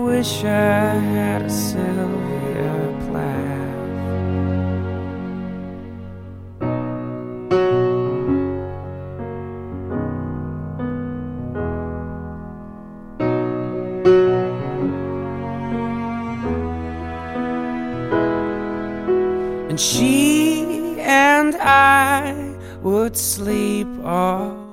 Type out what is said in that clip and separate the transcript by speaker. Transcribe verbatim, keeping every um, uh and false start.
Speaker 1: wish I had a Sylvia Plath. And she and I would sleep all